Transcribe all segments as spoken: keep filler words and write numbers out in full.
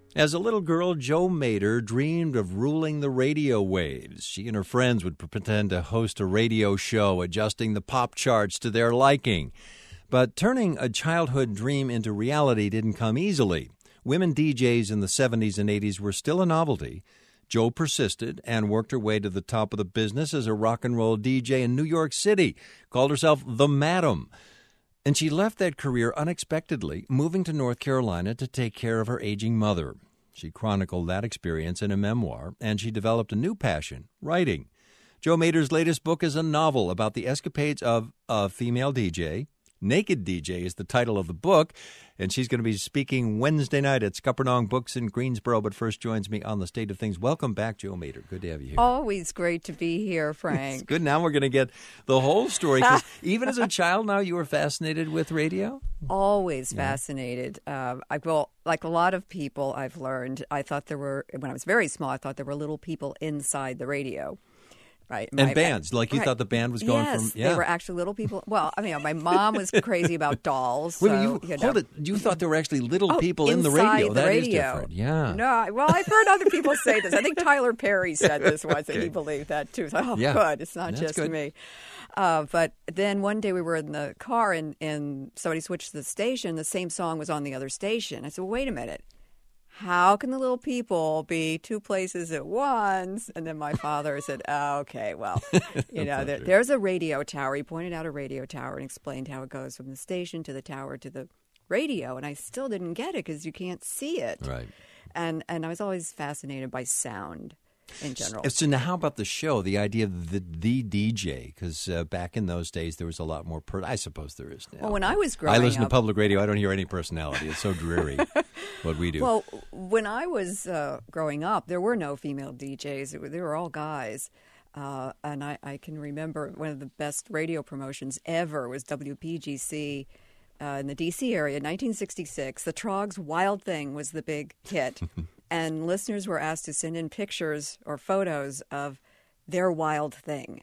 As a little girl, Jo Mader dreamed of ruling the radio waves. She and her friends would pretend to host a radio show, adjusting the pop charts to their liking. But turning a childhood dream into reality didn't come easily. Women D Js in the seventies and eighties were still a novelty. Jo persisted and worked her way to the top of the business as a rock and roll D J in New York City, called herself the Madam. And she left that career unexpectedly, moving to North Carolina to take care of her aging mother. She chronicled that experience in a memoir, and she developed a new passion, writing. Jo Mader's latest book is a novel about the escapades of a female D J. Naked D J is the title of the book, and she's going to be speaking Wednesday night at Scuppernong Books in Greensboro, but first joins me on the State of Things. Welcome back, Jo Mader. Good to have you here. Always great to be here, Frank. It's good. Now we're going to get the whole story, because even as a child now, you were fascinated with radio? Always Yeah. fascinated. Um, I well, like a lot of people I've learned, I thought there were, when I was very small, I thought there were little people inside the radio. Right. And my, bands, like you right. thought the band was going yes, from... Yeah, they were actually little people. Well, I mean, my mom was crazy about dolls. Wait, so, you, you know. hold it. You thought there were actually little Oh, people in the inside radio. the That is radio. different. Yeah. No, I- well, I've heard other people say this. I think Tyler Perry said this once, Okay. and he believed that too. So, oh, Yeah. good. It's not That's just good. me. Uh, but then one day we were in the car, and, and somebody switched the station. The same song was on the other station. I said, well, wait a minute. How can the little people be two places at once? And then my father said, oh, okay, well, you know, there, there's a radio tower. He pointed out a radio tower and explained how it goes from the station to the tower to the radio. And I still didn't get it because you can't see it. Right. And and I was always fascinated by sound in general. So now how about the show, the idea of the, the D J? Because uh, back in those days, there was a lot more, per- I suppose there is now. Well, when I was growing I listen up, to public radio. I don't hear any personality. It's so dreary what we do. Well, when I was uh, growing up, there were no female D Js. It, were- they were all guys. Uh, and I, I can remember one of the best radio promotions ever was W P G C uh, in the D C area, nineteen sixty-six. The Troggs' Wild Thing was the big hit. And listeners were asked to send in pictures or photos of their wild thing.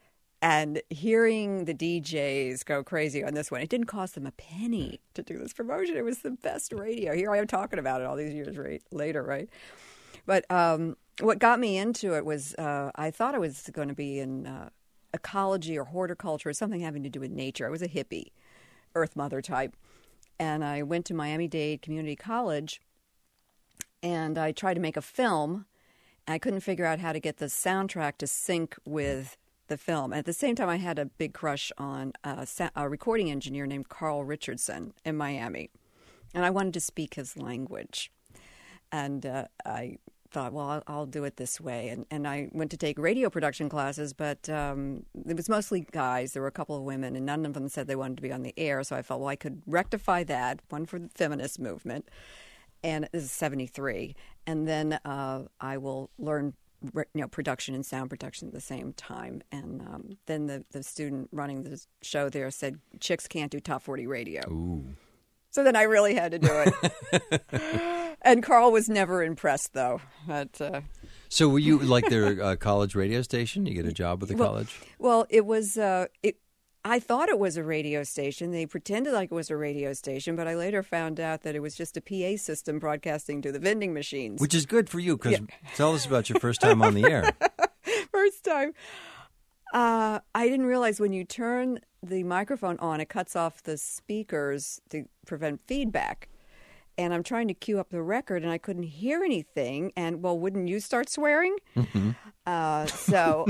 And hearing the D Js go crazy on this one, it didn't cost them a penny to do this promotion. It was the best radio. Here I am talking about it all these years right, later, right? But um, what got me into it was uh, I thought I was going to be in uh, ecology or horticulture or something having to do with nature. I was a hippie, Earth Mother type. And I went to Miami-Dade Community College, and I tried to make a film. I couldn't figure out how to get the soundtrack to sync with the film. And at the same time, I had a big crush on a, sa- a recording engineer named Carl Richardson in Miami. And I wanted to speak his language. And uh, I thought, well, I'll, I'll do it this way. And, and I went to take radio production classes, but um, it was mostly guys. There were a couple of women, and none of them said they wanted to be on the air. So I felt, well, I could rectify that, one for the feminist movement. And this is seventy-three. And then uh, I will learn you know, production and sound production at the same time. And um, then the, the student running the show there said, chicks can't do top forty radio. Ooh. So then I really had to do it. And Carl was never impressed, though. But, uh, So were you like their uh, college radio station? You get a job with the well, college? Well, it was... Uh, it, I thought it was a radio station. They pretended like it was a radio station, but I later found out that it was just a P A system broadcasting to the vending machines. Which is good for you, because Yeah. tell us about your first time on the air. First time. Uh, I didn't realize when you turn the microphone on, it cuts off the speakers to prevent feedback. And I'm trying to cue up the record, and I couldn't hear anything. And, well, wouldn't you start swearing? Mm-hmm. Uh, so...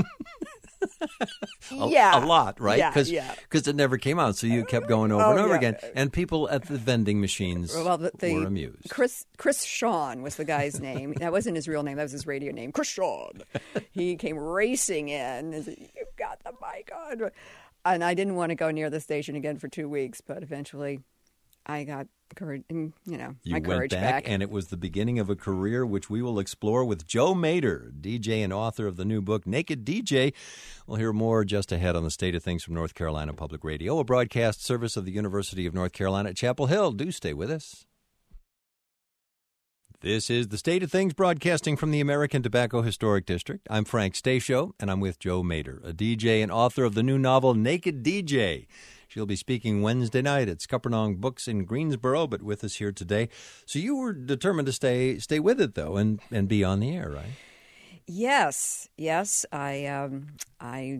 A, yeah. a lot, right? Yeah, Because yeah. it never came out, so you kept going over Oh, and over yeah. again. And people at the vending machines Well, the, the, were amused. Chris Chris Sean was the guy's name. That wasn't his real name. That was his radio name. Chris Sean. He came racing in and said, "You've got the mic on." And I didn't want to go near the station again for two weeks, but eventually I got courage, you know, You my went courage back, back. and it was the beginning of a career which we will explore with Jo Mader, D J and author of the new book, Naked D J. We'll hear more just ahead on the State of Things from North Carolina Public Radio, a broadcast service of the University of North Carolina at Chapel Hill. Do stay with us. This is The State of Things, broadcasting from the American Tobacco Historic District. I'm Frank Stasio, and I'm with Jo Mader, a D J and author of the new novel Naked D J. She'll be speaking Wednesday night at Scuppernong Books in Greensboro, but with us here today. So you were determined to stay stay with it, though, and, and be on the air, right? Yes, yes. I, um, I,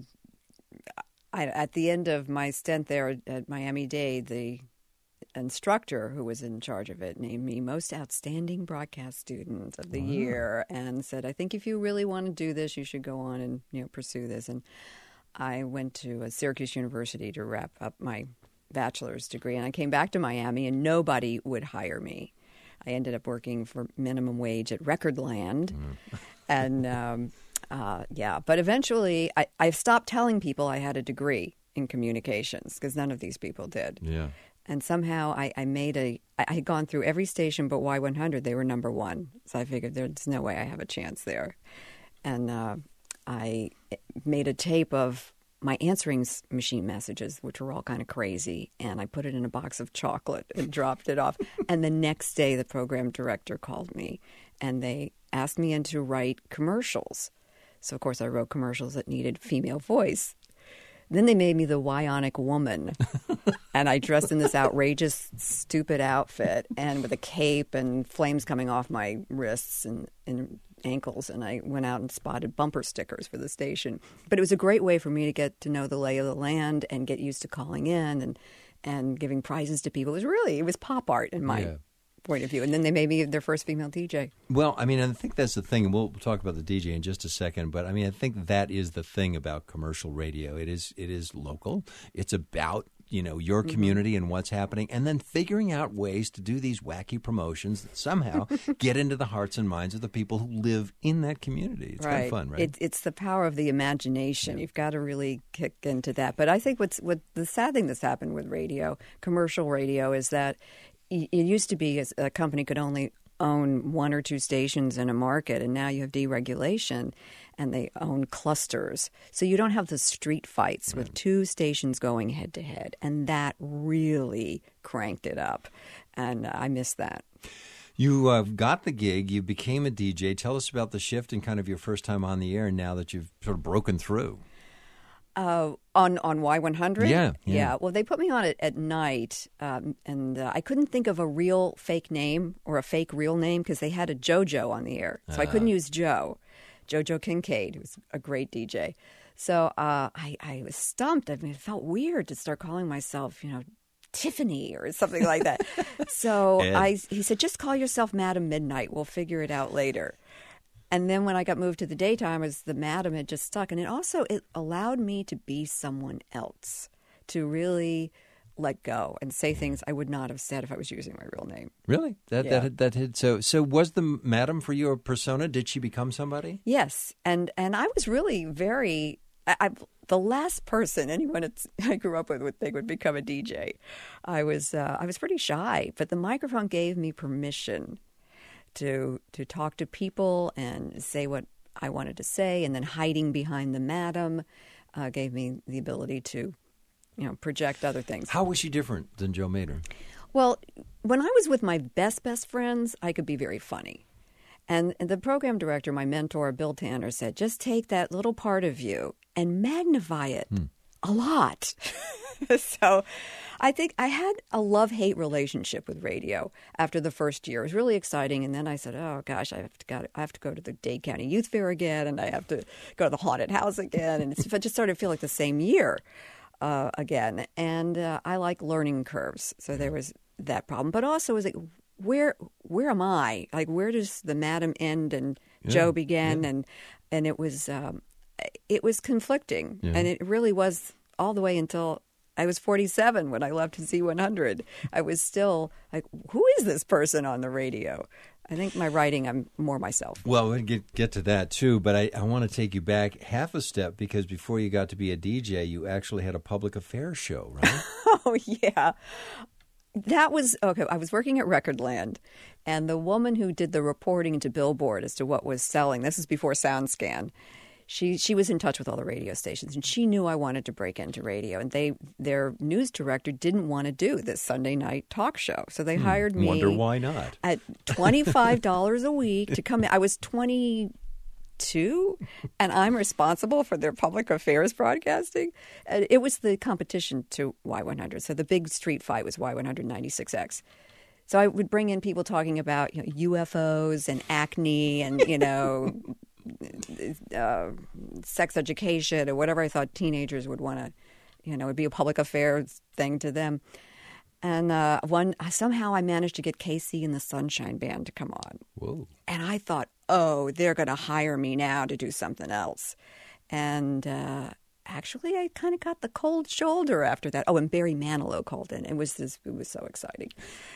I, at the end of my stint there at Miami-Dade, the instructor who was in charge of it named me Most Outstanding Broadcast Student of the wow. Year, and said, "I think if you really want to do this, you should go on and you know pursue this." And I went to Syracuse University to wrap up my bachelor's degree, and I came back to Miami, and nobody would hire me. I ended up working for minimum wage at Recordland, mm. and um, uh, yeah. But eventually, I, I stopped telling people I had a degree in communications because none of these people did. Yeah. And somehow I, I made a – I had gone through every station but Y one hundred. They were number one. So I figured there's no way I have a chance there. And uh, I made a tape of my answering machine messages, which were all kind of crazy. And I put it in a box of chocolate and dropped it off. And the next day the program director called me, and they asked me in to write commercials. So, of course, I wrote commercials that needed female voice. Then they made me the Wyonic Woman, and I dressed in this outrageous, stupid outfit and with a cape and flames coming off my wrists and, and ankles, and I went out and spotted bumper stickers for the station. But it was a great way for me to get to know the lay of the land and get used to calling in and, and giving prizes to people. It was really, it was pop art in my yeah. point of view. And then they made me their first female D J. Well, I mean, I think that's the thing, and we'll talk about the D J in just a second, but I mean, I think that is the thing about commercial radio. It is it is local. It's about, you know, your community mm-hmm. and what's happening, and then figuring out ways to do these wacky promotions that somehow get into the hearts and minds of the people who live in that community. It's right. kind of fun, right? It, it's the power of the imagination. Yeah. You've got to really kick into that. But I think what's what the sad thing that's happened with radio, commercial radio, is that it used to be a company could only own one or two stations in a market, and now you have deregulation, and they own clusters. So you don't have the street fights right. with two stations going head-to-head, and that really cranked it up, and I miss that. You uh, got the gig. You became a D J. Tell us about the shift and kind of your first time on the air now that you've sort of broken through. Uh, on on Y one hundred? Yeah, yeah. Yeah. Well, they put me on it at night, um, and uh, I couldn't think of a real fake name or a fake real name because they had a JoJo on the air. So uh-huh. I couldn't use Joe. JoJo Kincaid, who's a great D J. So uh, I, I was stumped. I mean, it felt weird to start calling myself, you know, Tiffany or something like that. So I, he said, just call yourself Madam Midnight. We'll figure it out later. And then when I got moved to the daytime, was the Madam had just stuck. And it also it allowed me to be someone else, to really let go and say things I would not have said if I was using my real name. Really? That yeah. that that had, so so was the Madam for you a persona? Did she become somebody? Yes, and and I was really very. I, I the last person anyone it's, I grew up with would think would become a D J. I was uh, I was pretty shy, but the microphone gave me permission to to talk to people and say what I wanted to say, and then hiding behind the Madam uh, gave me the ability to, you know, project other things. How was she different than Jo Mader? Well, when I was with my best, best friends, I could be very funny. And the program director, my mentor, Bill Tanner, said, just take that little part of you and magnify it hmm. a lot. So I think I had a love-hate relationship with radio after the first year. It was really exciting. And then I said, oh, gosh, I have to go, I have to, go to the Dade County Youth Fair again, and I have to go to the haunted house again. And it's, it just started to feel like the same year uh, again. And uh, I like learning curves. So there was that problem. But also, was like, where where am I? Like, where does the Madam end and yeah, Joe begin? Yeah. And and it was um, it was conflicting. Yeah. And it really was all the way until I was forty-seven when I left Z one hundred. I was still like, who is this person on the radio? I think my writing, I'm more myself. Well, we'll get, get to that, too. But I, I want to take you back half a step, because before you got to be a D J, you actually had a public affairs show, right? Oh, yeah. That was, okay, I was working at Recordland, and the woman who did the reporting to Billboard as to what was selling, this is before SoundScan, she she was in touch with all the radio stations, and she knew I wanted to break into radio. And they their news director didn't want to do this Sunday night talk show, so they Hmm. hired me. Wonder why not? At twenty-five dollars a week to come in. I was twenty-two, and I'm responsible for their public affairs broadcasting. And it was the competition to Y one hundred. So the big street fight was Y one ninety-six X. So I would bring in people talking about, you know, U F Os and acne and, you know, uh, sex education or whatever I thought teenagers would want to, you know, it would be a public affairs thing to them. And uh, one somehow I managed to get K C and the Sunshine Band to come on. Whoa. And I thought, oh, they're going to hire me now to do something else. And uh, actually, I kind of got the cold shoulder after that. Oh, and Barry Manilow called in. It was this, it was so exciting.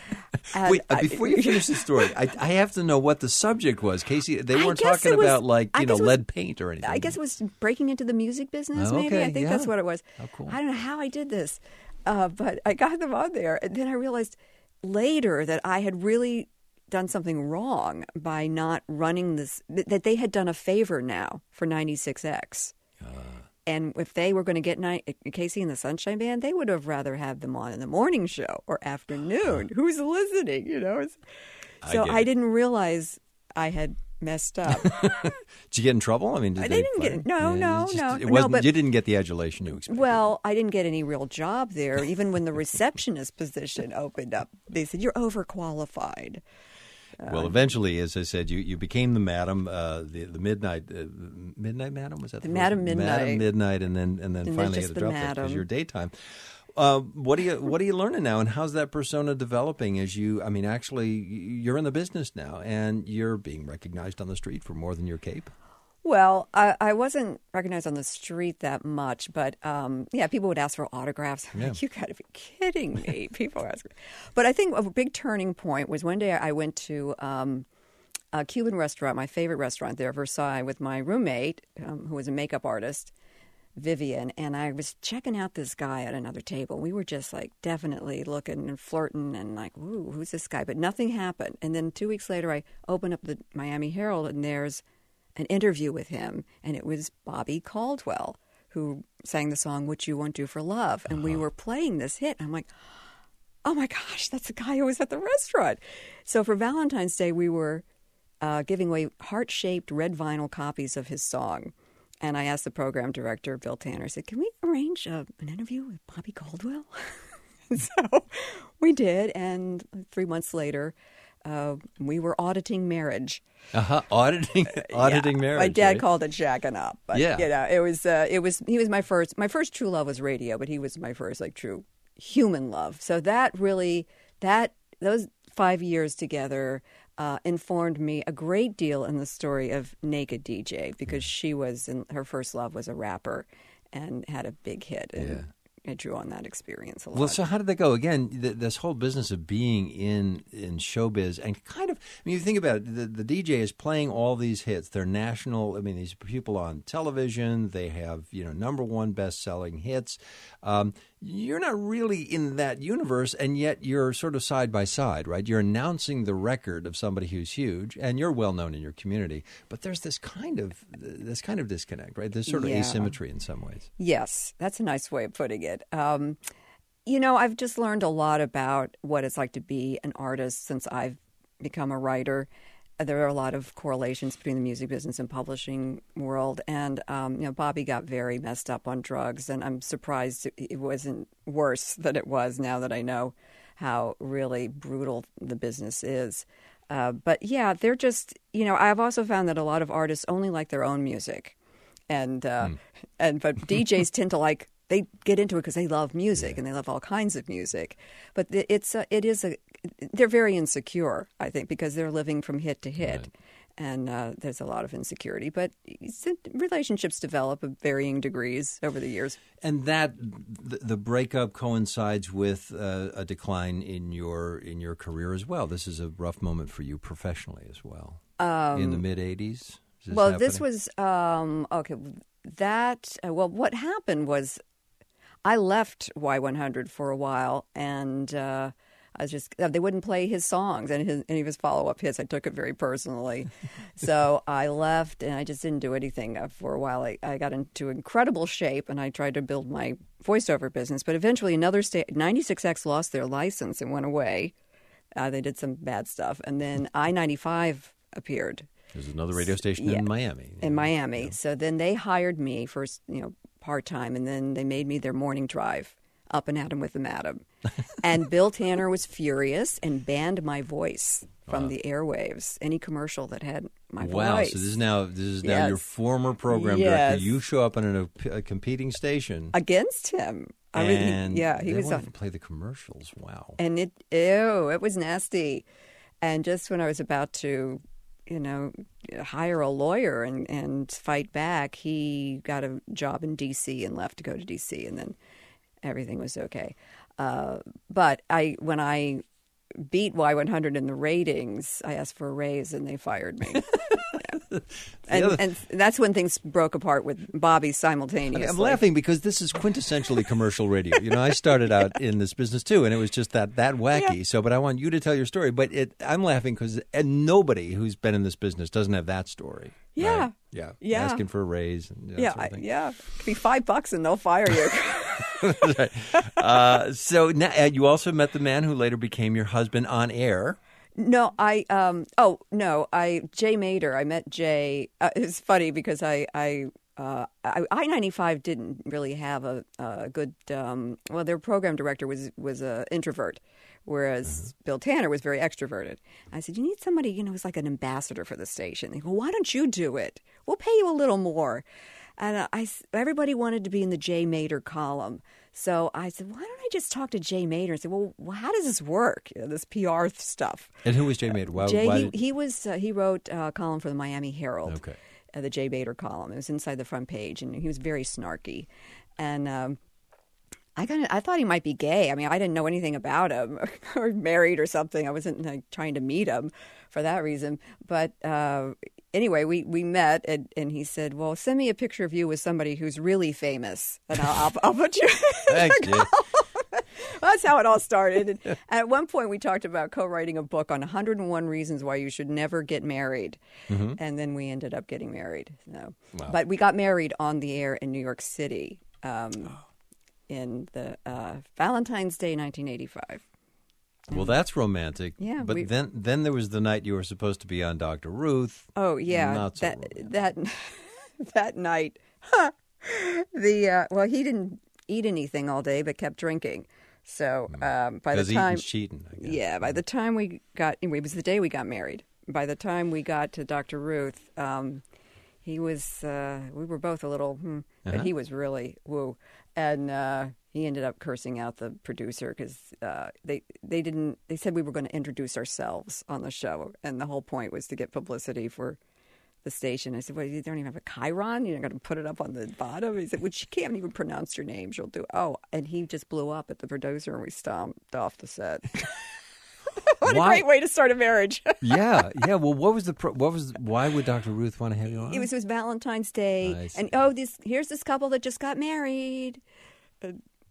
And Wait, uh, I- before you finish the story, I, I have to know what the subject was. Casey, they I weren't guess talking it was- about, like, I you know, guess it was- lead paint or anything. I guess it was breaking into the music business, Oh, maybe. okay, I think yeah. that's what it was. Oh, cool. I don't know how I did this, uh, but I got them on there. And then I realized later that I had really done something wrong by not running this, th- that they had done a favor now for ninety-six X. Uh, And if they were going to get Ni- Casey and the Sunshine Band, they would have rather had them on in the morning show or afternoon. Who's listening, you know? It's- I So get I, it. didn't realize I had messed up. Did you get in trouble? I mean, did I they didn't get- fire you? no, Yeah, no, it's just- no, It no, wasn't, but- you didn't get the adulation you expected. Well, I didn't get any real job there. Even when the receptionist position opened up, they said, you're overqualified. Well, eventually, as I said, you, you became the Madam, uh, the the Midnight uh, Midnight Madam, was that The the Madam first- Midnight. Madam Midnight, and then and then And then finally just had to the drop that because Madam. you're daytime. Uh, what are you What are you learning now, and how's that persona developing? As you, I mean, actually, you're in the business now, and you're being recognized on the street for more than your cape. Well, I, I wasn't recognized on the street that much, but um, yeah, people would ask for autographs. I'm Yeah. like, you got to be kidding me. People ask. But I think a big turning point was one day I went to um, a Cuban restaurant, my favorite restaurant there, Versailles, with my roommate, um, who was a makeup artist, Vivian, and I was checking out this guy at another table. We were just like definitely looking and flirting and like, ooh, who's this guy? But nothing happened. And then two weeks later, I opened up the Miami Herald, and there's an interview with him, and it was Bobby Caldwell, who sang the song "What You Won't Do for Love," and we were playing this hit. And I'm like, oh my gosh, that's the guy who was at the restaurant. So for Valentine's Day, we were uh, giving away heart-shaped red vinyl copies of his song. And I asked the program director, Bill Tanner, I said, can we arrange uh, an interview with Bobby Caldwell? So we did, and three months later, uh, we were auditing marriage. Uh-huh. Auditing, auditing Yeah. marriage. My dad right? called it shacking up, but Yeah. you know, it was uh, it was he was my first my first true love was radio, but he was my first like true human love. So that really that those five years together uh, informed me a great deal in the story of Naked D J, because she was in, her first love was a rapper and had a big hit, and Yeah. I drew on that experience a lot. Well, so how did that go? Again, th- this whole business of being in, in showbiz and kind of, I mean, you think about it, the, the D J is playing all these hits. They're national. I mean, these people on television, they have, you know, number one best-selling hits. Um, you're not really in that universe, and yet you're sort of side by side, right? You're announcing the record of somebody who's huge, and you're well-known in your community. But there's this kind of this kind of disconnect, right? There's sort of Yeah. asymmetry in some ways. Yes, that's a nice way of putting it. Um, you know, I've just learned a lot about what it's like to be an artist since I've become a writer. There are a lot of correlations between the music business and publishing world. And, um, you know, Bobby got very messed up on drugs, and I'm surprised it wasn't worse than it was now that I know how really brutal the business is. Uh, but, yeah, they're just, you know, I've also found that a lot of artists only like their own music. And, uh, Mm. and but D Js tend to like, they get into it because they love music, Yeah. and they love all kinds of music. But th- it's a, it is a they're very insecure, I think, because they're living from hit to hit, Right. and uh, there's a lot of insecurity. But it's- relationships develop at varying degrees over the years. And that the, the breakup coincides with uh, a decline in your in your career as well. This is a rough moment for you professionally as well. Um, in the mid eighties. Well, this was um, okay. That uh, well, what happened was I left Y one hundred for a while, and uh, I was just, they wouldn't play his songs and his, any of his follow-up hits. I took it very personally. So I left and I just didn't do anything for a while. I, I got into incredible shape and I tried to build my voiceover business. But eventually another state, ninety-six X lost their license and went away. Uh, they did some bad stuff. And then I ninety-five appeared. There's another radio station yeah, in Miami. In Miami. Yeah. So then they hired me for, you know, part-time, and then they made me their morning drive, Up and At 'em with the Madam. And Bill Tanner was furious and banned my voice from wow. the airwaves, any commercial that had my wow. voice. Wow, so this is now this is now yes. your former program yes. director. You show up on a, a competing station. Against him. And I mean, he, yeah, he they was wanted a, to play the commercials. Wow. And it, ew, it was nasty. And just when I was about to, you know, hire a lawyer and, and fight back, he got a job in D C and left to go to D C, and then everything was okay. Uh, but I, when I beat Y one hundred in the ratings, I asked for a raise and they fired me. yeah. and, other... and that's when things broke apart with Bobby simultaneously. I'm laughing because this is quintessentially commercial radio. You know, I started out in this business too, and it was just that that wacky. Yeah. So, but I want you to tell your story. But it, I'm laughing because nobody who's been in this business doesn't have that story. Yeah. Right? Yeah. Yeah. Asking for a raise. And, you know, yeah. sort of I, yeah. It could be five bucks and they'll fire you. right. uh, so now, uh, you also met the man who later became your husband on air. No, I um oh no, I Jay Mader. I met Jay. Uh, it's funny because I I uh, I ninety-five didn't really have a, a good um well their program director was was a introvert, whereas mm-hmm. Bill Tanner was very extroverted. I said, you need somebody, you know, who's like an ambassador for the station. They go, why don't you do it? We'll pay you a little more. And I, everybody wanted to be in the Jay Mader column. So I said, why don't I just talk to Jay Mader and say, well, how does this work, you know, this P R stuff? And who was Jay Mader? Why, Jay, why he, did... he, was, uh, he wrote a column for the Miami Herald, okay. uh, the Jay Mader column. It was inside the front page, and he was very snarky. And um, I kind of I thought he might be gay. I mean, I didn't know anything about him or married or something. I wasn't like, trying to meet him for that reason. But uh, anyway, we, we met, and, and he said, well, send me a picture of you with somebody who's really famous, and I'll, I'll, I'll put you Thanks, Jay. Well, that's how it all started. And at one point, we talked about co-writing a book on one hundred one Reasons Why You Should Never Get Married. Mm-hmm. And then we ended up getting married. So. Wow. But we got married on the air in New York City um, oh. in the uh, Valentine's Day, nineteen eighty-five. Well, that's romantic. Yeah, but we, then, then there was the night you were supposed to be on Doctor Ruth. Oh yeah, not so that romantic. that that night. Huh, the uh, well, he didn't eat anything all day, but kept drinking. So um, by the time cheating, I guess. yeah, by the time we got, anyway, it was the day we got married. By the time we got to Doctor Ruth, um, he was. Uh, we were both a little, hmm, but uh-huh. he was really woo, and. Uh, He ended up cursing out the producer because uh, they they didn't. They said we were going to introduce ourselves on the show, and the whole point was to get publicity for the station. I said, "Well, you don't even have a chyron. You're going to put it up on the bottom." He said, "Well, she can't even pronounce your name. She'll do." Oh, and he just blew up at the producer, and we stomped off the set. What why? a great way to start a marriage! yeah, yeah. Well, what was the pro- what was why would Doctor Ruth want to have you on? It was it was Valentine's Day, and oh, this here's this couple that just got married. Uh,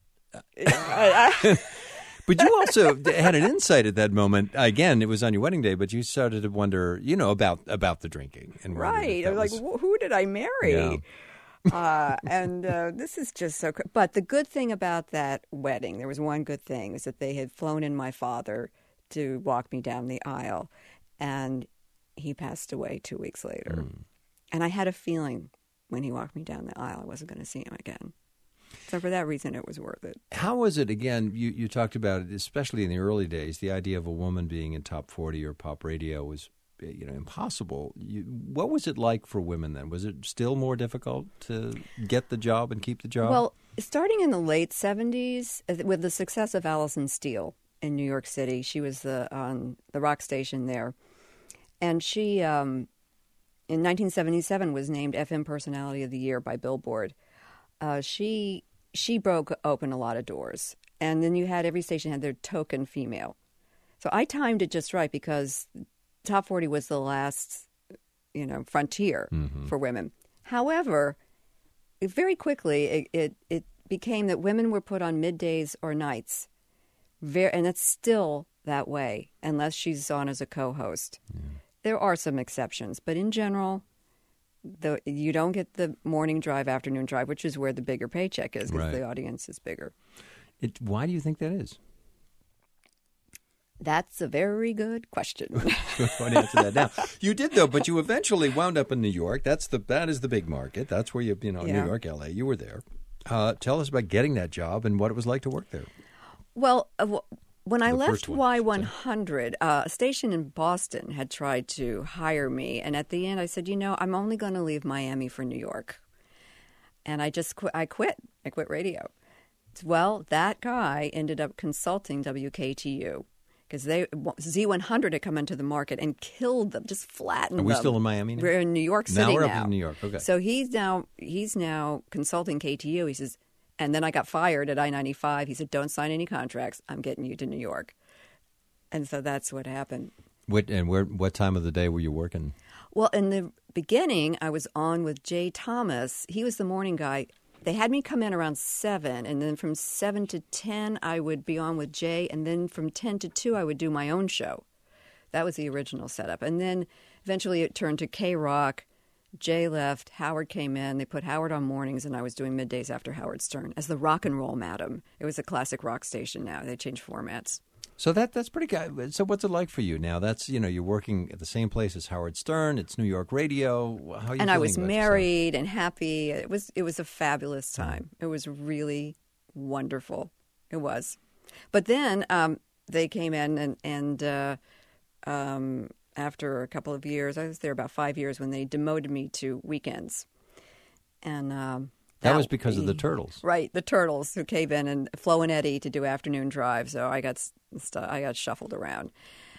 But you also had an insight at that moment. Again, it was on your wedding day, but you started to wonder, you know, about about the drinking. And right. I was like, who did I marry? Yeah. uh, and uh, this is just so – but the good thing about that wedding, there was one good thing, is that they had flown in my father to walk me down the aisle, and he passed away two weeks later. Mm. And I had a feeling when he walked me down the aisle I wasn't going to see him again. So for that reason, it was worth it. How was it, again, you, you talked about it, especially in the early days, the idea of a woman being in top forty or pop radio was, you know, impossible. You, what was it like for women then? Was it still more difficult to get the job and keep the job? Well, starting in the late seventies, with the success of Alison Steele in New York City, she was the, on the rock station there. And she, um, in nineteen seventy-seven, was named F M Personality of the Year by Billboard. Uh, she she broke open a lot of doors, and then you had every station had their token female. So I timed it just right because Top forty was the last, you know, frontier mm-hmm. for women. However, very quickly it, it it became that women were put on middays or nights, very, and that's still that way unless she's on as a co-host. Yeah. There are some exceptions, but in general, the you don't get the morning drive, afternoon drive, which is where the bigger paycheck is because right. the audience is bigger. It, why do you think that is? That's a very good question. I want to answer that now. You did though, but you eventually wound up in New York. That's the that is the big market. That's where you you know yeah. New York, L A. You were there. Uh, tell us about getting that job and what it was like to work there. Well, uh, w- when I the left one, Y one hundred, uh, a station in Boston had tried to hire me, and at the end I said, you know, I'm only going to leave Miami for New York, and I just qu- I quit. I quit radio. Well, that guy ended up consulting W K T U. Because they Z one hundred had come into the market and killed them, just flattened them. Are we them. still in Miami now? We're in New York City now. We're now. up in New York, okay. So he's now he's now consulting K T U. He says, and then I got fired at I ninety-five. He said, don't sign any contracts. I'm getting you to New York. And so that's what happened. What, and where? What time of the day were you working? Well, in the beginning, I was on with Jay Thomas. He was the morning guy. They had me come in around seven, and then from seven to ten, I would be on with Jay, and then from ten to two, I would do my own show. That was the original setup. And then eventually it turned to K-Rock. Jay left. Howard came in. They put Howard on mornings, and I was doing middays after Howard Stern as the rock and roll madam. It was a classic rock station now. They changed formats. So that that's pretty good. So what's it like for you now? That's, you know, you're working at the same place as Howard Stern. It's New York radio. How are you and feeling I was about married yourself? and happy. It was it was a fabulous time. It was really wonderful. It was. But then um, they came in and, and uh, um, after a couple of years, I was there about five years when they demoted me to weekends. And um, That, that was because of the Turtles. Right, the Turtles who came in and Flo and Eddie to do afternoon drive. So I got st- I got shuffled around,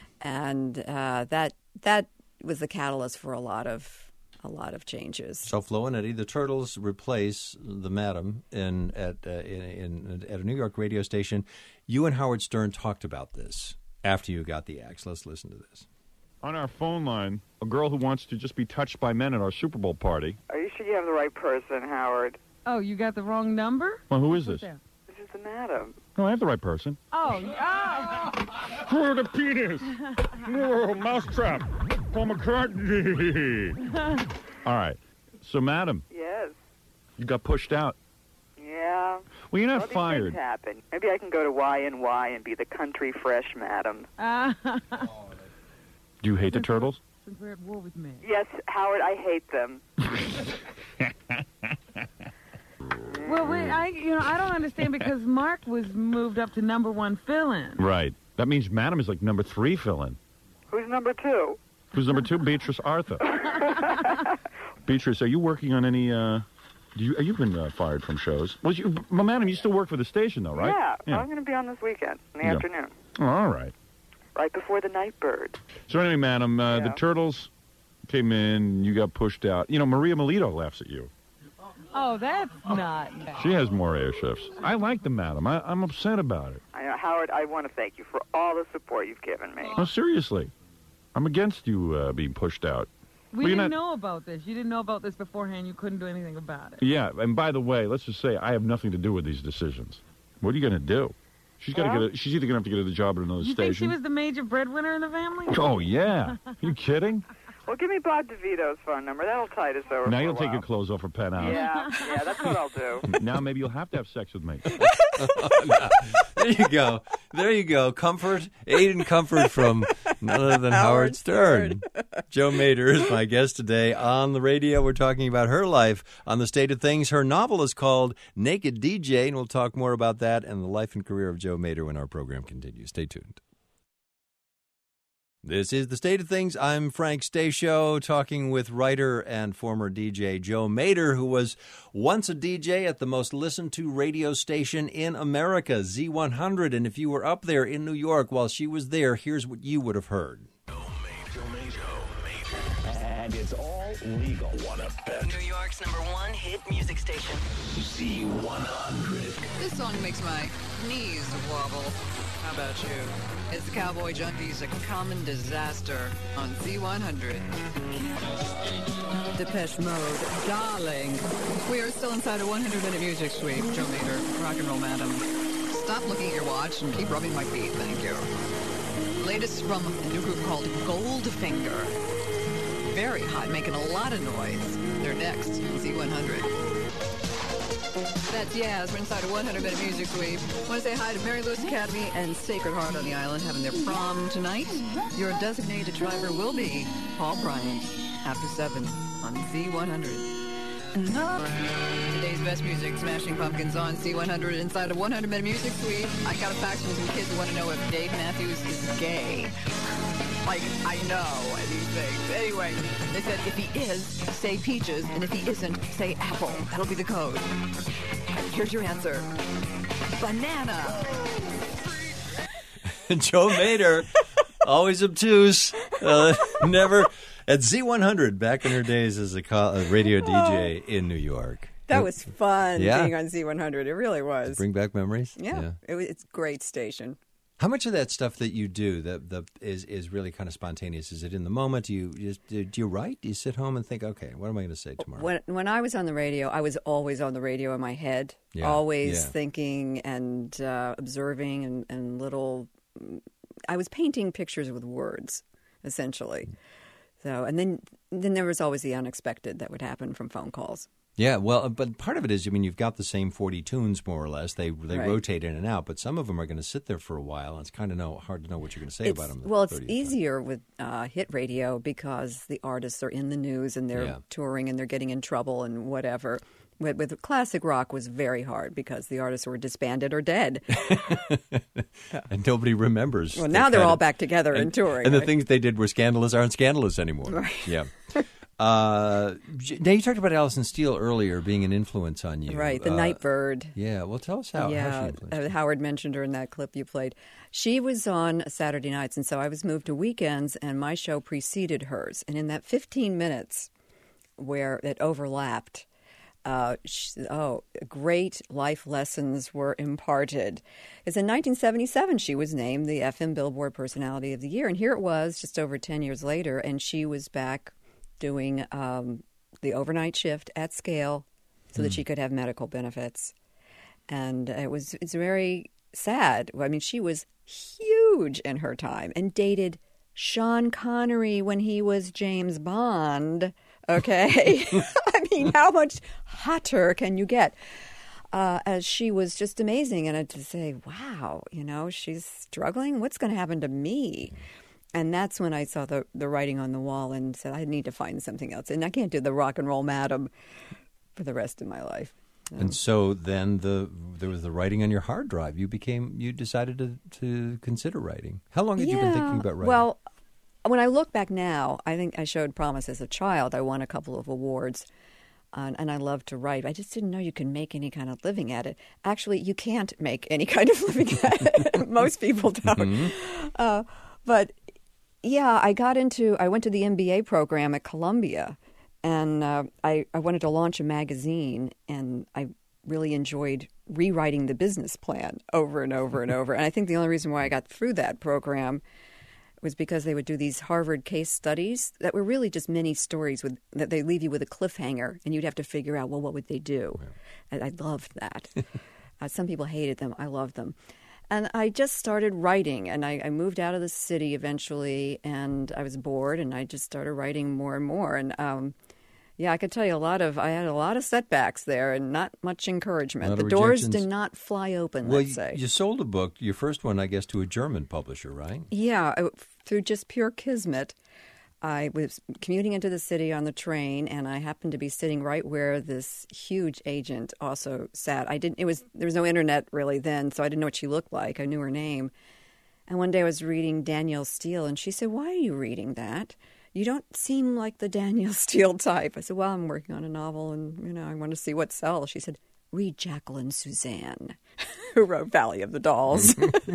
and uh, that that was the catalyst for a lot of a lot of changes. So Flo and Eddie, the Turtles, replace the Madam in at uh, in, in at a New York radio station. You and Howard Stern talked about this after you got the axe. Let's listen to this. On our phone line, a girl who wants to just be touched by men at our Super Bowl party. Are you sure you have the right person, Howard? Oh, you got the wrong number? Well, who is this? This is the madam. No, I have the right person. Oh, oh. For the penis. No, mousetrap. Paul McCartney. All right. So, madam. Yes. You got pushed out. Yeah. Well, you're not All these fired. things happen. Maybe I can go to Y and Y and be the country fresh madam. Uh, Do you hate the Turtles? Since we're at war with men. Yes, Howard, I hate them. Well, wait, I you know I don't understand because Mark was moved up to number one fill-in. Right. That means madam is like number three fill-in. Who's number two? Who's number two? Beatrice Arthur. Beatrice, are you working on any, uh... Do you, you've been uh, fired from shows. Well, you, well, madam, you still work for the station, though, right? Yeah. yeah. I'm going to be on this weekend in the Yeah. afternoon. Oh, all right. Right before the Nightbird. So anyway, madam, uh, Yeah. the Turtles came in, you got pushed out. You know, Maria Melito laughs at you. Oh, that's not bad. She has more air shifts. I like the madam. I, I'm upset about it. I know, Howard, I want to thank you for all the support you've given me. No, seriously. I'm against you uh, being pushed out. We Well, you're didn't not- know about this. You didn't know about this beforehand. You couldn't do anything about it. Yeah, and by the way, let's just say I have nothing to do with these decisions. What are you going to do? She's got to Well- get. A, she's either going to have to get a job at another You think she station. was the major breadwinner in the family? Oh yeah. you kidding? Well, give me Bob DeVito's phone number. That'll tide us over Now for you'll a take while. your clothes off for pen out. Yeah, yeah, that's what I'll do. Now maybe you'll have to have sex with me. There you go. There you go. Comfort, aid and comfort from none other than Howard Stern. Jo Maeder is my guest today on the radio. We're talking about her life on The State of Things. Her novel is called Naked D J, and we'll talk more about that and the life and career of Jo Maeder when our program continues. Stay tuned. This is The State of Things. I'm Frank Stasio, talking with writer and former D J Jo Maeder, who was once a D J at the most listened to radio station in America, Z one hundred. And if you were up there in New York while she was there, here's what you would have heard. And it's all legal. Wanna bet? New York's number one hit music station. Z one hundred. This song makes my knees wobble. How about you? It's the Cowboy Junkies, A Common Disaster on Z one hundred. Depeche Mode, darling. We are still inside a one hundred minute music suite. Jo Maeder, rock and roll madam. Stop looking at your watch and keep rubbing my feet, thank you. latest from a new group called Goldfinger. Very hot, making a lot of noise. They're next on Z one hundred. That's Yaz. We're inside a one hundred minute music sweep. Want to say hi to Mary Louis Academy and Sacred Heart on the island having their prom tonight. Your designated driver will be Paul Bryant after seven on Z one hundred. Today's best music, Smashing Pumpkins on Z one hundred inside a one hundred minute music sweep. I got a fax from some kids who want to know if Dave Matthews is gay. Like, I know these things. Anyway, they said if he is, say peaches, and if he isn't, say apple. That'll be the code. Here's your answer. Banana. Joe Mater, always obtuse, uh, never... At Z one hundred, back in her days as a, co- a radio D J in New York. That was fun, yeah. being on Z one hundred. It really was. Bring back memories? Yeah, yeah. It was, it's a great station. How much of that stuff that you do that the, is is really kind of spontaneous? Is it in the moment? Do you just, do you write? Do you sit home and think, okay, what am I going to say tomorrow? When when I was on the radio, I was always on the radio in my head, yeah. always yeah. thinking and uh, observing and, and little. I was painting pictures with words, essentially. So, and then then there was always the unexpected that would happen from phone calls. Yeah, well, but part of it is, I mean, you've got the same forty tunes, more or less. They they Right. rotate in and out, but some of them are going to sit there for a while, and it's kind of know, hard to know what you're going to say It's- about them. the well, it's thirtieth easier with uh, hit radio because the artists are in the news and they're Yeah. touring and they're getting in trouble and whatever. With, with classic rock was very hard because the artists were disbanded or dead. time. And nobody remembers. Well, the now they're kind all of- back together and, and touring. And the right? things they did were scandalous aren't scandalous anymore. Right. Yeah. Uh, j- now, you talked about Alison Steele earlier being an influence on you. Right, the Uh, Nightbird. Yeah, well, tell us how, how she yeah, influenced uh, you. Howard mentioned her in that clip you played. She was on Saturday nights, and so I was moved to weekends, and my show preceded hers. And in that fifteen minutes where it overlapped, uh, she, oh, great life lessons were imparted. Because in nineteen seventy-seven, she was named the F M Billboard Personality of the Year, and here it was just over ten years later, and she was back doing um, the overnight shift at scale so that she could have medical benefits. And it was it's very sad. I mean, she was huge in her time and dated Sean Connery when he was James Bond. Okay. I mean, how much hotter can you get? Uh, as she was just amazing. And to say, wow, you know, she's struggling. What's going to happen to me? And that's when I saw the, the writing on the wall and said, I need to find something else. And I can't do the rock and roll madam for the rest of my life. And so then the there was the writing on your hard drive. You became you decided to, to consider writing. How long had you been thinking about writing? Well, when I look back now, I think I showed promise as a child. I won a couple of awards, uh, and I love to write. I just didn't know you could make any kind of living at it. Actually, you can't make any kind of living at it. Most people don't. Mm-hmm. Uh, but yeah, I got into. I went to the M B A program at Columbia. And uh, I, I wanted to launch a magazine, and I really enjoyed rewriting the business plan over and over and over. And I think the only reason why I got through that program was because they would do these Harvard case studies that were really just mini stories with that they leave you with a cliffhanger, and you'd have to figure out, well, what would they do? Yeah. I, I loved that. uh, some people hated them. I loved them. And I just started writing, and I, I moved out of the city eventually, and I was bored, and I just started writing more and more. And um, yeah, I could tell you a lot of, I had a lot of setbacks there and not much encouragement. The doors rejections. did not fly open, well, let's you, say. you sold a book, your first one, I guess, to a German publisher, right? Yeah, I, through just pure kismet. I was commuting into the city on the train, and I happened to be sitting right where this huge agent also sat. I didn't. It was there was no internet really then, so I didn't know what she looked like. I knew her name. And one day I was reading Danielle Steele, and she said, "Why are you reading that? You don't seem like the Danielle Steele type." I said, "Well, I'm working on a novel, and you know, I want to see what sells." She said, "Read Jacqueline Suzanne, who wrote Valley of the Dolls,"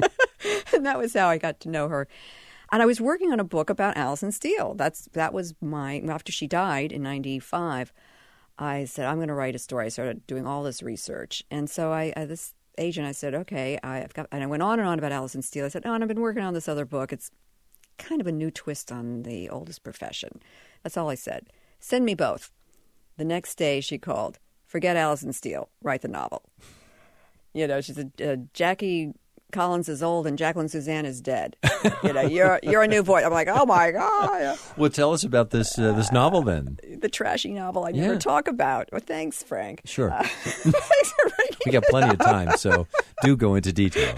and that was how I got to know her. And I was working on a book about Alison Steele. That's that was my after she died in ninety-five. I said, I'm going to write a story. I started doing all this research, and so I, I this agent, I said, okay, I've got, and I went on and on about Alison Steele. I said, oh, and I've been working on this other book. It's kind of a new twist on the oldest profession. That's all I said. Send me both. The next day, she called. Forget Alison Steele. Write the novel. You know, she said, uh, Jackie Collins is old and Jacqueline Suzanne is dead. You know, you're you're a new voice. I'm like, oh my God. Well, tell us about this uh, this novel then. The trashy novel I Yeah. never talk about. Well, thanks, Frank. Sure. Uh, thanks for bringing We got it plenty up. of time, so do go into detail.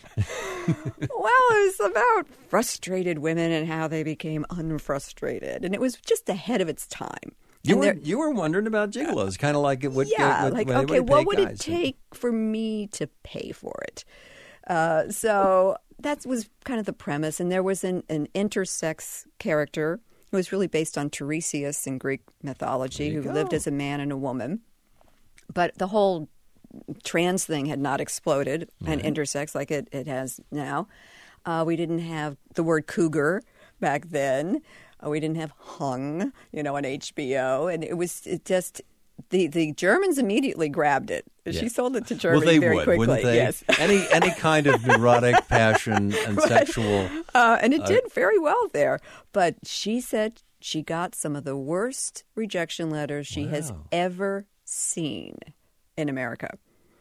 Well, it was about frustrated women and how they became unfrustrated, and it was just ahead of its time. You And were there- you were wondering about gigolos, kind of like it would. yeah, what, like what, okay, what, what would it take for me to pay for it? Uh, so that was kind of the premise, and there was an, an intersex character who was really based on Tiresias in Greek mythology, who go. lived as a man and a woman. But the whole trans thing had not exploded, and intersex like it, it has now. Uh, we didn't have the word cougar back then. Uh, we didn't have hung, you know, on H B O, and it was it just the the Germans immediately grabbed it. Yeah. She sold it to Well, Germany they very would, quickly. wouldn't they? Yes, Any any kind of neurotic passion and sexual. uh, and it did very well there. But she said she got some of the worst rejection letters she has Wow. ever seen in America.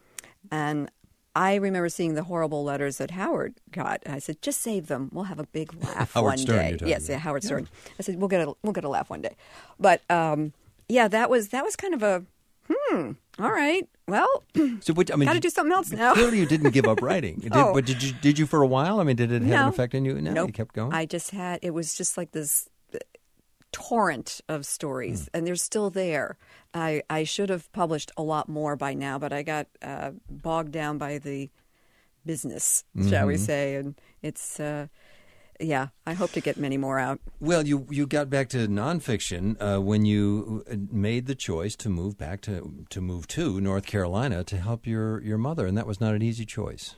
And I remember seeing the horrible letters that Howard got. And I said, "Just save them. We'll have a big laugh Howard one Stern, day." you're talking Yes, about. yeah, Howard Stern. I said, "We'll get a we'll get a laugh one day." But um, yeah, that was that was kind of a hmm. All right, well, So, what, I mean, got to did- do something else now. Clearly, you didn't give up writing. Did, Oh. But did you? Did you for a while? I mean, did it have an No. effect on you? No, Nope. you kept going. I just had, it was just like this uh, torrent of stories, and they're still there. I, I should have published a lot more by now, but I got uh, bogged down by the business, shall we say, and it's, uh, yeah, I hope to get many more out. Well, you you got back to nonfiction uh, when you made the choice to move back to to move to North Carolina to help your, your mother, and that was not an easy choice.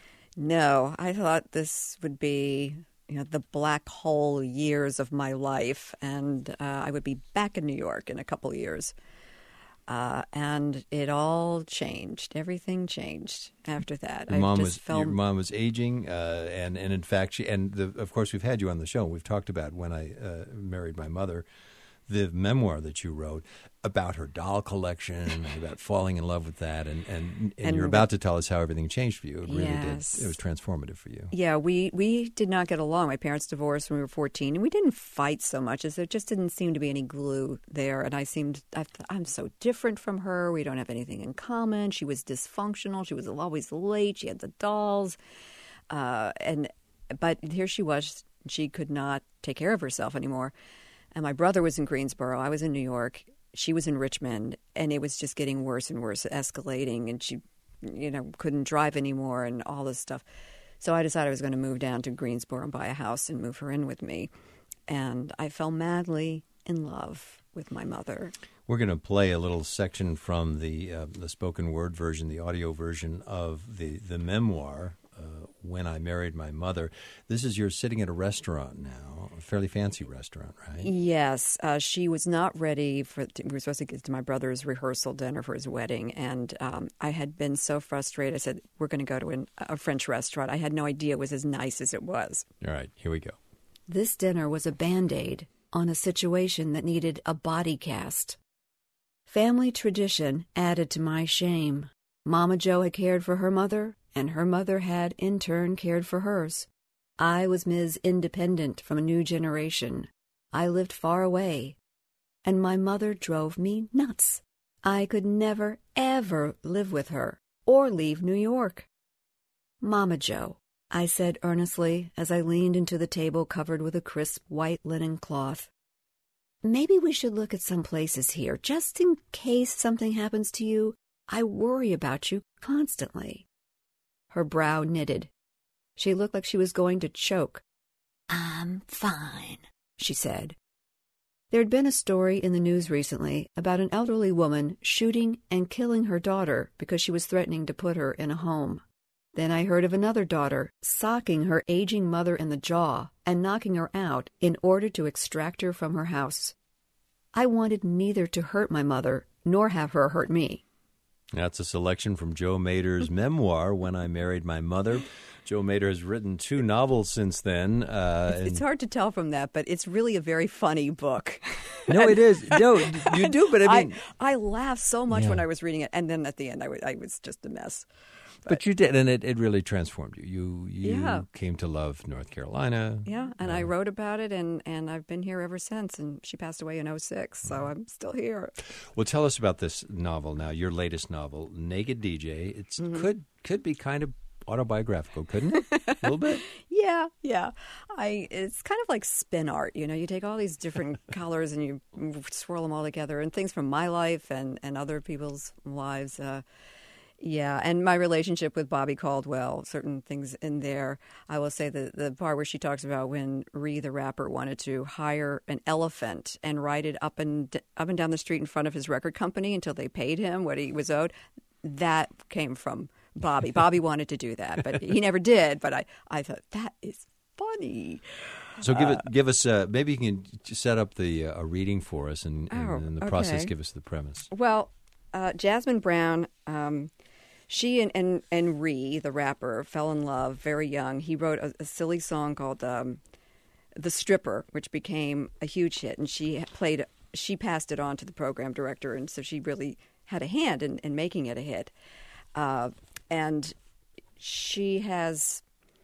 No, I thought this would be, you know, the black hole years of my life, and uh, I would be back in New York in a couple of years. Uh, and it all changed. Everything changed after that. Your I mom just was felt, your mom was aging, uh, and and in fact, she and the, of course we've had you on the show. We've talked about when I uh, married my mother, the memoir that you wrote about her doll collection, and about falling in love with that, and and, and, And you're about to tell us how everything changed for you. It really Yes. did. It was transformative for you. yeah, we, we did not get along. My parents divorced when we were fourteen, and we didn't fight so much as there just didn't seem to be any glue there. And I seemed, I, th- I'm so different from her. We don't have anything in common. She was dysfunctional. She was always late. She had the dolls. Uh, and but here she was. She could not take care of herself anymore. And my brother was in Greensboro. I was in New York. She was in Richmond, and it was just getting worse and worse, escalating. And she, you know, couldn't drive anymore, and all this stuff. So I decided I was going to move down to Greensboro and buy a house and move her in with me. And I fell madly in love with my mother. We're going to play a little section from the uh, the spoken word version, the audio version of the the memoir. Uh, when I married my mother. This is you're sitting at a restaurant now, a fairly fancy restaurant, right? Yes, uh, she was not ready for. We were supposed to get to my brother's rehearsal dinner for his wedding, and um, I had been so frustrated. I said, "We're going to go to an, a French restaurant." I had no idea it was as nice as it was. All right, here we go. This dinner was a Band-Aid on a situation that needed a body cast. Family tradition added to my shame. Mama Jo had cared for her mother, and her mother had, in turn, cared for hers. I was Miz Independent from a new generation. I lived far away, and my mother drove me nuts. I could never, ever live with her or leave New York. Mama Jo, I said earnestly as I leaned into the table covered with a crisp white linen cloth. Maybe we should look at some places here, just in case something happens to you. I worry about you constantly. Her brow knitted. She looked like she was going to choke. I'm fine, she said. There had been a story in the news recently about an elderly woman shooting and killing her daughter because she was threatening to put her in a home. Then I heard of another daughter socking her aging mother in the jaw and knocking her out in order to extract her from her house. I wanted neither to hurt my mother nor have her hurt me. That's a selection from Jo Mader's memoir, When I Married My Mother. Jo Mader has written two novels since then. Uh, It's, it's hard to tell from that, but it's really a very funny book. No, it is. No, you do, but I mean... I, I laughed so much Yeah. when I was reading it, and then at the end, I was, I was just a mess. But you did, and it, it really transformed you. You you Yeah. came to love North Carolina. Yeah, and Uh, I wrote about it, and, and I've been here ever since. And she passed away in oh six, so I'm still here. Well, tell us about this novel now, your latest novel, Naked D J. It Mm-hmm. could could be kind of autobiographical, couldn't it? A little bit? Yeah, yeah. I it's kind of like spin art, you know. You take all these different colors and you swirl them all together, and things from my life and, and other people's lives. Uh, yeah, and my relationship with Bobby Caldwell, certain things in there. I will say the the part where she talks about when Ree the rapper wanted to hire an elephant and ride it up and d- up and down the street in front of his record company until they paid him what he was owed. That came from Bobby. Bobby wanted to do that, but he never did. But I, I thought, that is funny. So give it, give us, uh, maybe you can set up the uh, a reading for us, and, and Oh, in the process, okay. give us the premise. Well, uh, Jasmine Brown, um, she and, and, and Ree, the rapper, fell in love very young. He wrote a, a silly song called um, The Stripper, which became a huge hit, and she played, she passed it on to the program director, and so she really had a hand in, in making it a hit. Uh, and she has,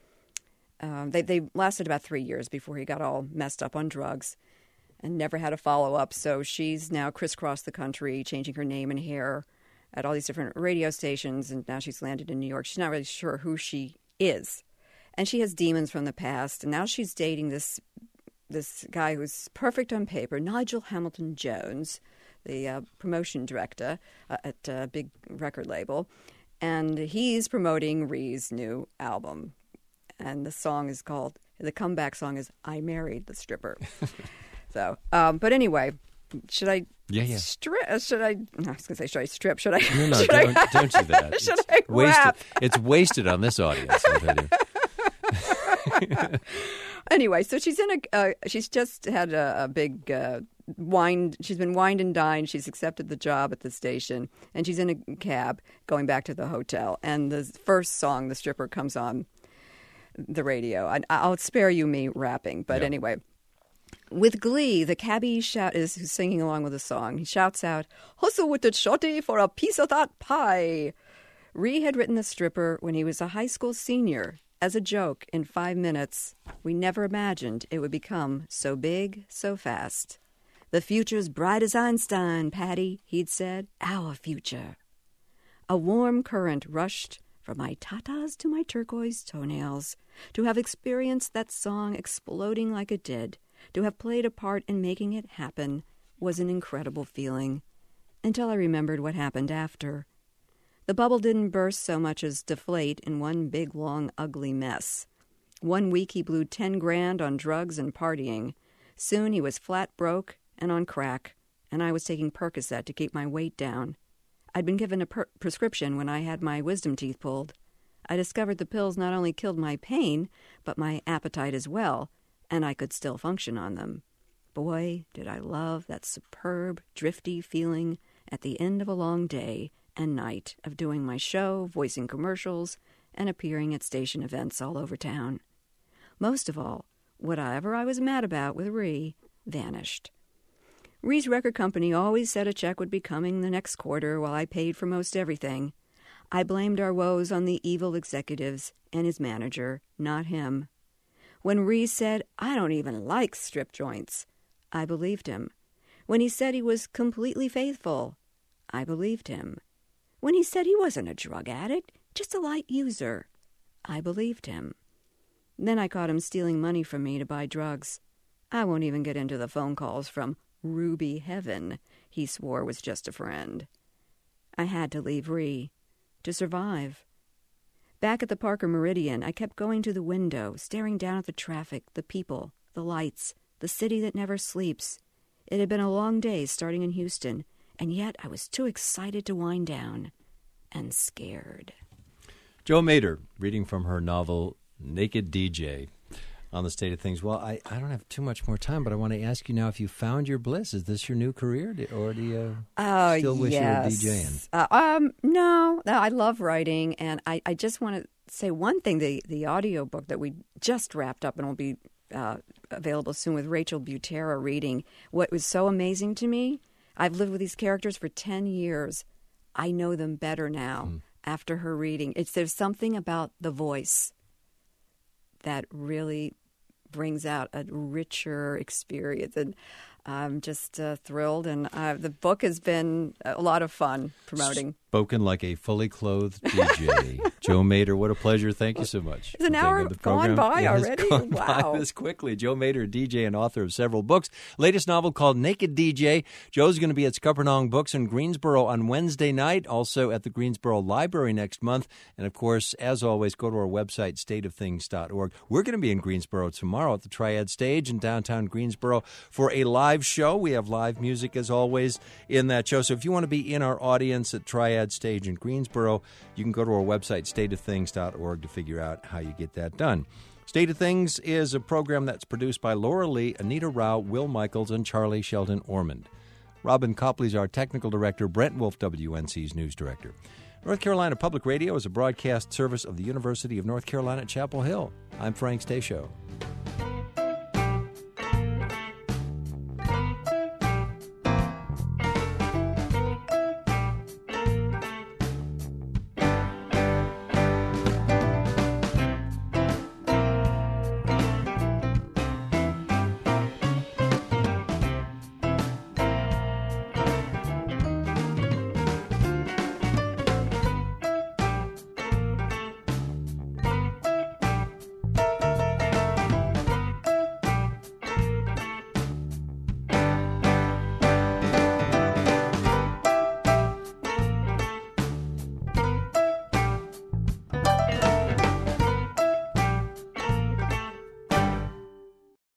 um, they, they lasted about three years before he got all messed up on drugs and never had a follow-up. So she's now crisscrossed the country, changing her name and hair at all these different radio stations, and now she's landed in New York. She's not really sure who she is. And she has demons from the past, and now she's dating this this guy who's perfect on paper, Nigel Hamilton Jones, the uh, promotion director uh, at a big record label. And he's promoting Ree's new album. And the song is called, the comeback song is I Married the Stripper. so, um, but anyway, should I Yeah, yeah. strip? Should I, no, I was going to say, should I strip? Should I? No, no, should don't, I, don't do that. should it's I wasted. rap? It's wasted on this audience, I'll tell you. Anyway, so she's in a. Uh, she's just had a, a big uh, wined. She's been wined and dined. She's accepted the job at the station, and she's in a cab going back to the hotel. And the first song, "The Stripper," comes on the radio. I, I'll spare you me rapping, but Yeah. anyway. With glee, the cabbie shout is singing along with the song. He shouts out, "Hustle with the shorty for a piece of that pie." Ree had written The Stripper when he was a high school senior. As a joke, in five minutes, we never imagined it would become so big, so fast. "The future's bright as Einstein, Patty," he'd said. "Our future." A warm current rushed from my tatas to my turquoise toenails. To have experienced that song exploding like it did, to have played a part in making it happen, was an incredible feeling. Until I remembered what happened after. The bubble didn't burst so much as deflate in one big, long, ugly mess. One week he blew ten grand on drugs and partying. Soon he was flat broke and on crack, and I was taking Percocet to keep my weight down. I'd been given a per- prescription when I had my wisdom teeth pulled. I discovered the pills not only killed my pain, but my appetite as well, and I could still function on them. Boy, did I love that superb, drifty feeling at the end of a long day and night of doing my show, voicing commercials, and appearing at station events all over town. Most of all, whatever I was mad about with Ree vanished. Ree's record company always said a check would be coming the next quarter while I paid for most everything. I blamed our woes on the evil executives and his manager, not him. When Ree said, "I don't even like strip joints," I believed him. When he said he was completely faithful, I believed him. When he said he wasn't a drug addict, just a light user, I believed him. Then I caught him stealing money from me to buy drugs. I won't even get into the phone calls from Ruby Heaven he swore was just a friend. I had to leave Ree to survive. Back at the Parker Meridian, I kept going to the window, staring down at the traffic, the people, the lights, the city that never sleeps. It had been a long day starting in Houston, and yet I was too excited to wind down and scared. Jo Maeder, reading from her novel Naked D J on the state of things. Well, I, I don't have too much more time, but I want to ask you now if you found your bliss. Is this your new career, Do- or do you Oh, still wish yes. you were DJing? Uh, um, no, no, I love writing, and I, I just want to say one thing. The, the audio book that we just wrapped up and will be uh, available soon with Rachel Butera reading, what was so amazing to me, I've lived with these characters for ten years. I know them better now. Mm. after her reading. It's there's something about the voice that really brings out a richer experience, and I'm just uh, thrilled. And uh, the book has been a lot of fun promoting. Spoken like a fully clothed D J. Jo Mader, what a pleasure. Thank you so much. Is an hour gone by yeah, already? It's gone Wow. by this quickly. Jo Mader, D J and author of several books. Latest novel called Naked D J. Joe's going to be at Scuppernong Books in Greensboro on Wednesday night, also at the Greensboro Library next month. And, of course, as always, go to our website, state of things dot org. We're going to be in Greensboro tomorrow at the Triad Stage in downtown Greensboro for a live show. We have live music, as always, in that show. So if you want to be in our audience at Triad Stage in Greensboro, you can go to our website, state of things dot org, to figure out how you get that done. State of Things is a program that's produced by Laura Lee, Anita Rao, Will Michaels, and Charlie Sheldon Ormond. Robin Copley's our technical director, Brent Wolf, W N C's news director. North Carolina Public Radio is a broadcast service of the University of North Carolina at Chapel Hill. I'm Frank Stasio.